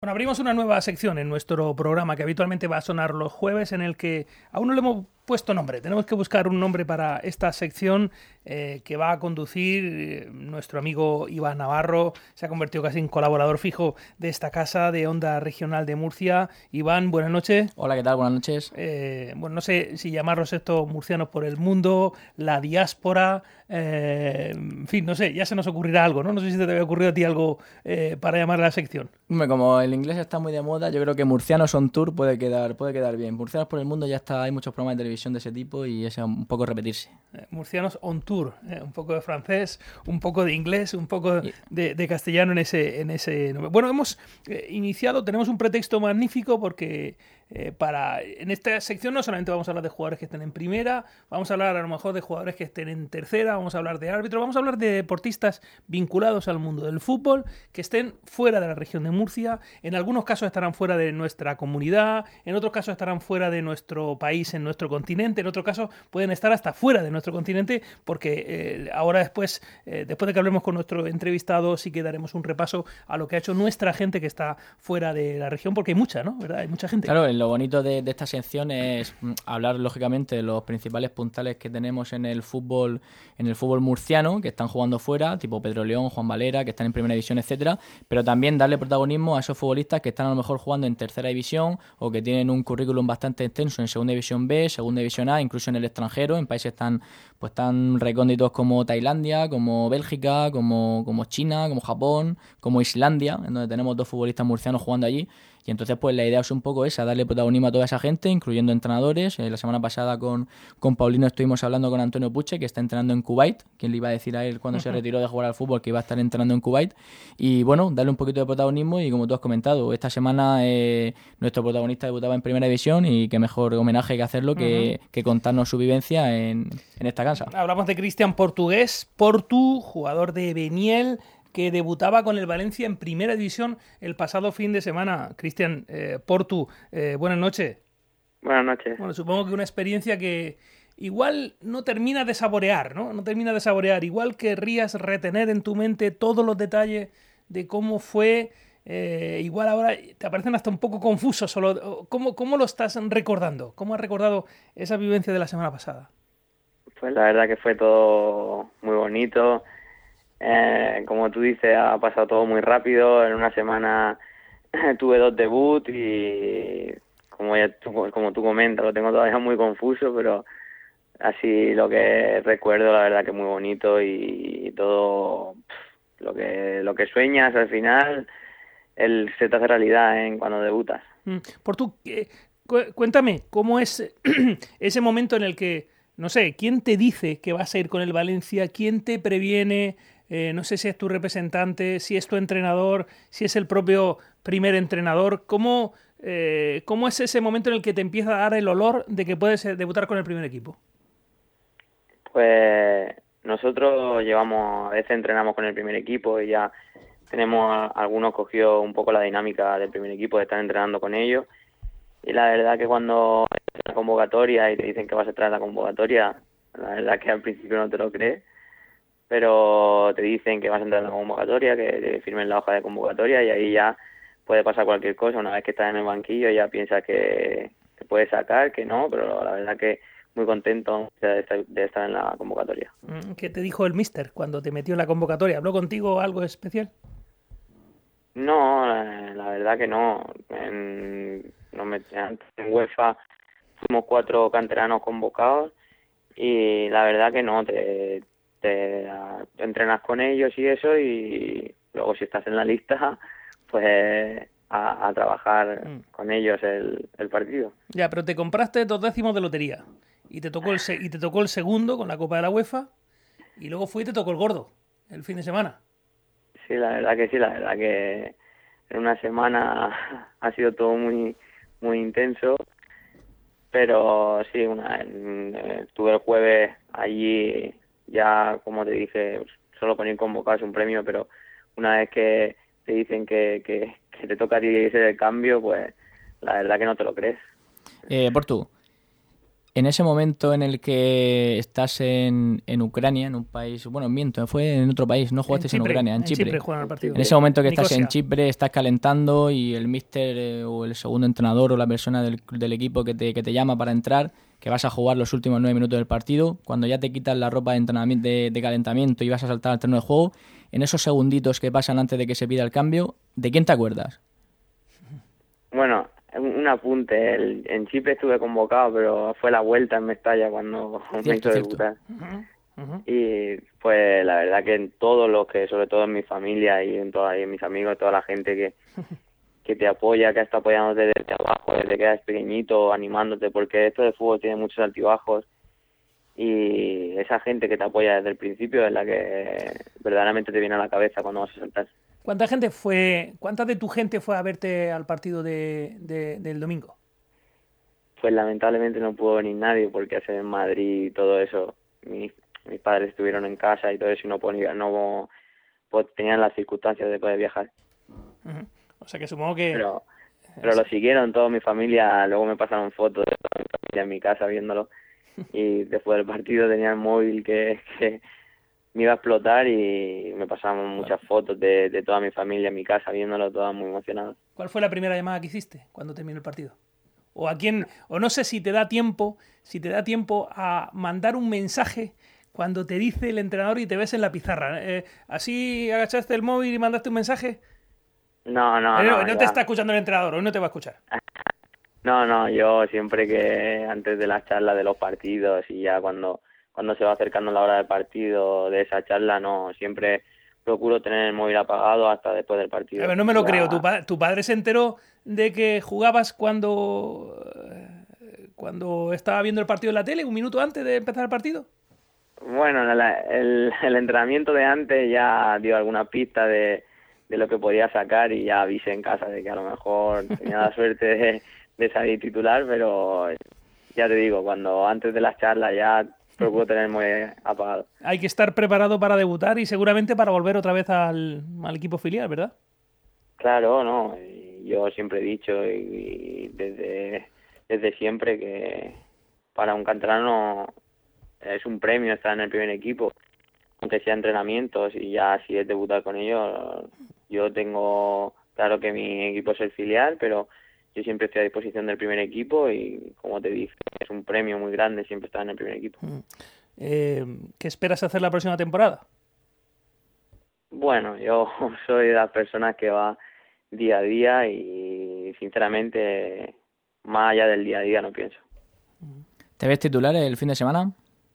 Bueno, abrimos una nueva sección en nuestro programa que habitualmente va a sonar los jueves, en el que aún no le hemos puesto nombre. Tenemos que buscar un nombre para esta sección que va a conducir nuestro amigo Iván Navarro. Se ha convertido casi en colaborador fijo de esta casa de Onda Regional de Murcia. Iván, buenas noches. Hola, ¿qué tal? Buenas noches. Bueno, no sé si llamarlos estos murcianos por el mundo, la diáspora, en fin, no sé, ya se nos ocurrirá algo, ¿no? No sé si te había ocurrido a ti algo para llamar a la sección. Como el inglés está muy de moda, yo creo que Murcianos on Tour puede quedar bien. Murcianos por el mundo ya está, hay muchos programas de televisión de ese tipo y es un poco repetirse. Murcianos on tour, un poco de francés, un poco de inglés, un poco de castellano en ese. Bueno, hemos iniciado, tenemos un pretexto magnífico porque en esta sección no solamente vamos a hablar de jugadores que estén en primera, vamos a hablar a lo mejor de jugadores que estén en tercera, vamos a hablar de árbitros, vamos a hablar de deportistas vinculados al mundo del fútbol que estén fuera de la región de Murcia. En algunos casos estarán fuera de nuestra comunidad, en otros casos estarán fuera de nuestro país, en nuestro continente, en otros casos pueden estar hasta fuera de nuestro continente, porque ahora después de que hablemos con nuestro entrevistado, sí que daremos un repaso a lo que ha hecho nuestra gente que está fuera de la región, porque hay mucha, ¿no? ¿Verdad? Hay mucha gente. Claro, lo bonito de esta sección es hablar, lógicamente, de los principales puntales que tenemos en el fútbol murciano, que están jugando fuera, tipo Pedro León, Juan Valera, que están en primera división, etcétera, pero también darle protagonismo a esos futbolistas que están a lo mejor jugando en tercera división o que tienen un currículum bastante extenso en segunda división B, segunda división A, incluso en el extranjero, en países tan recónditos como Tailandia, como Bélgica, como China, como Japón, como Islandia, en donde tenemos 2 futbolistas murcianos jugando allí. Y entonces pues la idea es un poco esa, darle protagonismo a toda esa gente, incluyendo entrenadores. La semana pasada con Paulino estuvimos hablando con Antonio Puche, que está entrenando en Kuwait. ¿Quién le iba a decir a él cuando se retiró de jugar al fútbol que iba a estar entrenando en Kuwait? Y bueno, darle un poquito de protagonismo y como tú has comentado, esta semana nuestro protagonista debutaba en primera división y qué mejor homenaje que hacerlo que contarnos su vivencia en esta casa. Hablamos de Cristian Portu, jugador de Beniel, que debutaba con el Valencia en primera división el pasado fin de semana. Cristian, Portu, buenas noches. Buenas noches. Bueno, supongo que una experiencia que igual no termina de saborear, ¿no? No termina de saborear. Igual querrías retener en tu mente todos los detalles de cómo fue. Igual ahora te aparecen hasta un poco confusos. ¿Cómo lo estás recordando? ¿Cómo has recordado esa vivencia de la semana pasada? Pues la verdad que fue todo muy bonito. Como tú dices, ha pasado todo muy rápido. En una semana tuve 2 debuts y como tú comentas, lo tengo todavía muy confuso, pero así lo que recuerdo, la verdad que muy bonito y todo lo que sueñas al final, se te hace realidad cuando debutas. Por tú, cuéntame, ¿cómo es ese momento en el que, no sé, quién te dice que vas a ir con el Valencia? ¿Quién te previene? No sé si es tu representante, si es tu entrenador, si es el propio primer entrenador. ¿Cómo es ese momento en el que te empieza a dar el olor de que puedes debutar con el primer equipo? Pues nosotros a veces entrenamos con el primer equipo y ya algunos cogió un poco la dinámica del primer equipo de estar entrenando con ellos. Y la verdad que cuando entras en la convocatoria y te dicen que vas a entrar en la convocatoria, la verdad que al principio no te lo crees, pero te dicen que vas a entrar en la convocatoria, que te firmen la hoja de convocatoria y ahí ya puede pasar cualquier cosa. Una vez que estás en el banquillo ya piensas que te puedes sacar, que no, pero la verdad que muy contento de estar en la convocatoria. ¿Qué te dijo el míster cuando te metió en la convocatoria? ¿Habló contigo algo especial? No, la verdad que no. Antes en UEFA fuimos 4 canteranos convocados y la verdad que no, te entrenas con ellos y eso, y luego si estás en la lista pues a trabajar con ellos el partido. Ya, pero te compraste 2 décimos de lotería y te tocó el segundo con la Copa de la UEFA y luego fue y te tocó el gordo el fin de semana. Sí, la verdad que en una semana ha sido todo muy muy intenso, pero sí, estuve el jueves allí, ya como te dije, solo con ir convocado es un premio, pero una vez que te dicen que te toca a ti ser el cambio, pues la verdad que no te lo crees. Portu, En ese momento en el que estás en Ucrania, en un país, bueno, miento, fue en otro país, no jugaste en Ucrania, en Chipre. Juegan el partido. En ese momento que estás Nicosia. en Chipre, estás calentando y el míster o el segundo entrenador o la persona del equipo que te llama para entrar, que vas a jugar los últimos 9 minutos del partido, cuando ya te quitas la ropa de entrenamiento, de calentamiento y vas a saltar al terreno de juego, en esos segunditos que pasan antes de que se pida el cambio, ¿de quién te acuerdas? Bueno, un apunte, en Chipre estuve convocado, pero fue la vuelta en Mestalla cuando me hizo debutar. Y pues la verdad que en todos los que, sobre todo en mi familia y en mis amigos, toda la gente que te apoya, que está apoyándote desde abajo, desde que eres pequeñito, animándote, porque esto de fútbol tiene muchos altibajos y esa gente que te apoya desde el principio es la que verdaderamente te viene a la cabeza cuando vas a saltar. ¿Cuánta de tu gente fue a verte al partido del domingo? Pues lamentablemente no pudo venir nadie porque hace en Madrid y todo eso. Mis padres estuvieron en casa y todo eso y no tenían las circunstancias de poder viajar. Uh-huh. O sea que supongo que... Pero lo siguieron toda mi familia, luego me pasaron fotos de toda mi familia en mi casa viéndolo y después del partido tenía el móvil que me iba a explotar y me pasaban muchas fotos de toda mi familia en mi casa viéndolo, todas muy emocionadas. ¿Cuál fue la primera llamada que hiciste cuando terminó el partido? O a quién, o no sé si te da tiempo a mandar un mensaje cuando te dice el entrenador y te ves en la pizarra. ¿Así agachaste el móvil y mandaste un mensaje? No te está escuchando el entrenador, hoy no te va a escuchar. No, yo siempre que antes de las charlas de los partidos y ya cuando se va acercando la hora del partido, de esa charla, no, siempre procuro tener el móvil apagado hasta después del partido. A ver, no me lo creo. ¿Tu padre se enteró de que jugabas cuando estaba viendo el partido en la tele, un minuto antes de empezar el partido? Bueno, el entrenamiento de antes ya dio alguna pista de lo que podía sacar y ya avisé en casa de que a lo mejor tenía la suerte de salir titular, pero ya te digo, cuando antes de las charlas ya procuro tener muy apagado. Hay que estar preparado para debutar y seguramente para volver otra vez al equipo filial, ¿verdad? Claro, no. Yo siempre he dicho y desde siempre que para un canterano es un premio estar en el primer equipo, aunque sea entrenamientos y ya si es debutar con ellos. Yo tengo claro que mi equipo es el filial, pero yo siempre estoy a disposición del primer equipo y, como te dije, es un premio muy grande siempre estar en el primer equipo. ¿Qué esperas hacer la próxima temporada? Bueno, yo soy de las personas que va día a día y, sinceramente, más allá del día a día no pienso. ¿Te ves titular el fin de semana?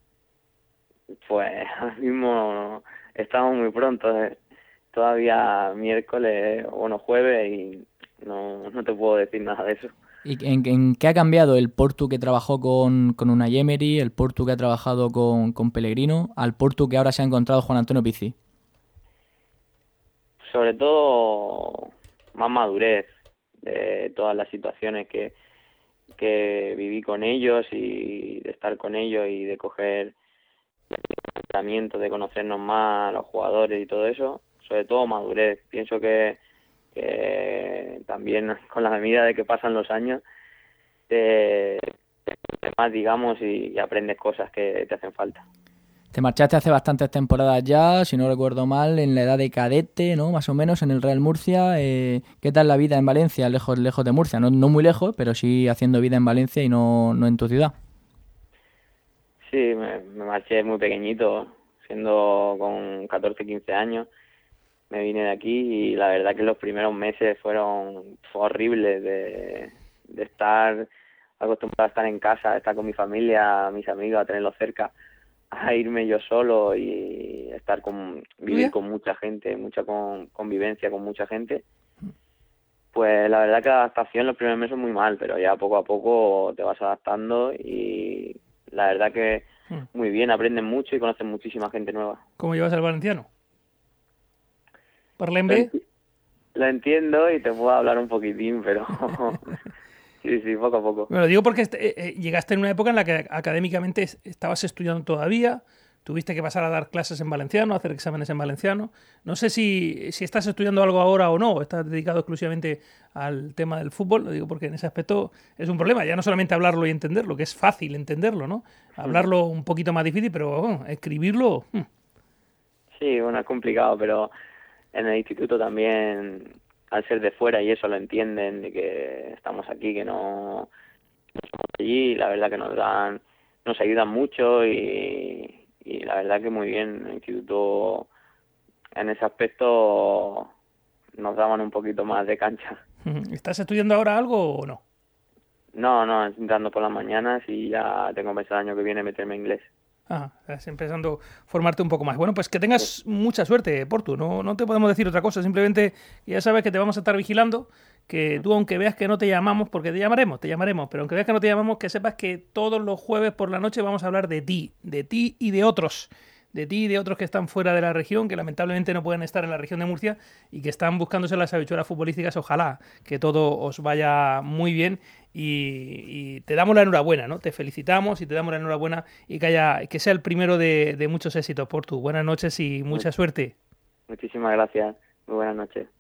Pues ahora mismo estamos muy pronto, todavía miércoles, jueves y no te puedo decir nada de eso. ¿Y en qué ha cambiado el Portu que trabajó con Unai Emery, el Portu que ha trabajado con Pellegrino, al Portu que ahora se ha encontrado Juan Antonio Pizzi? Sobre todo más madurez de todas las situaciones que viví con ellos y de estar con ellos y de coger tratamiento, de conocernos más a los jugadores y todo eso. Sobre todo madurez. Pienso que también con la medida de que pasan los años más, digamos, y aprendes cosas que te hacen falta. Te marchaste hace bastantes temporadas ya, si no recuerdo mal, en la edad de cadete, ¿no? Más o menos, en el Real Murcia. ¿Qué tal la vida en Valencia, lejos de Murcia? No muy lejos, pero sí haciendo vida en Valencia y no en tu ciudad. Sí, me marché muy pequeñito, siendo con 14, 15 años. Me vine de aquí y la verdad que los primeros meses fueron horribles de estar acostumbrado a estar en casa, a estar con mi familia, mis amigos, a tenerlos cerca, a irme yo solo y vivir con mucha gente, mucha convivencia con mucha gente. Pues la verdad que la adaptación los primeros meses muy mal, pero ya poco a poco te vas adaptando y la verdad que muy bien, aprendes mucho y conoces muchísima gente nueva. ¿Cómo llevas el valenciano? ¿Parlem bé? Lo entiendo y te puedo hablar un poquitín, pero sí, poco a poco. Me lo digo porque llegaste en una época en la que académicamente estabas estudiando todavía, tuviste que pasar a dar clases en valenciano, hacer exámenes en valenciano. No sé si estás estudiando algo ahora o no, o estás dedicado exclusivamente al tema del fútbol, lo digo porque en ese aspecto es un problema, ya no solamente hablarlo y entenderlo, que es fácil entenderlo, ¿no? Hablarlo un poquito más difícil, pero escribirlo... Sí, bueno, es complicado, pero en el instituto también, al ser de fuera y eso lo entienden, de que estamos aquí, que no somos allí, la verdad que nos ayudan mucho y la verdad que muy bien. En el instituto, en ese aspecto, nos daban un poquito más de cancha. ¿Estás estudiando ahora algo o no? No, entrando por las mañanas y ya tengo pensado el año que viene meterme en inglés. Estás empezando a formarte un poco más. Bueno, pues que tengas mucha suerte, Portu. No te podemos decir otra cosa. Simplemente ya sabes que te vamos a estar vigilando, que tú, aunque veas que no te llamamos, porque te llamaremos, pero aunque veas que no te llamamos, que sepas que todos los jueves por la noche vamos a hablar de ti y de otros. De ti y de otros que están fuera de la región, que lamentablemente no pueden estar en la región de Murcia y que están buscándose las habichuelas futbolísticas. Ojalá que todo os vaya muy bien y te damos la enhorabuena, ¿no? Te felicitamos y te damos la enhorabuena y que sea el primero de muchos éxitos, Portu. Buenas noches y mucha suerte. Muchísimas gracias. Muy buenas noches.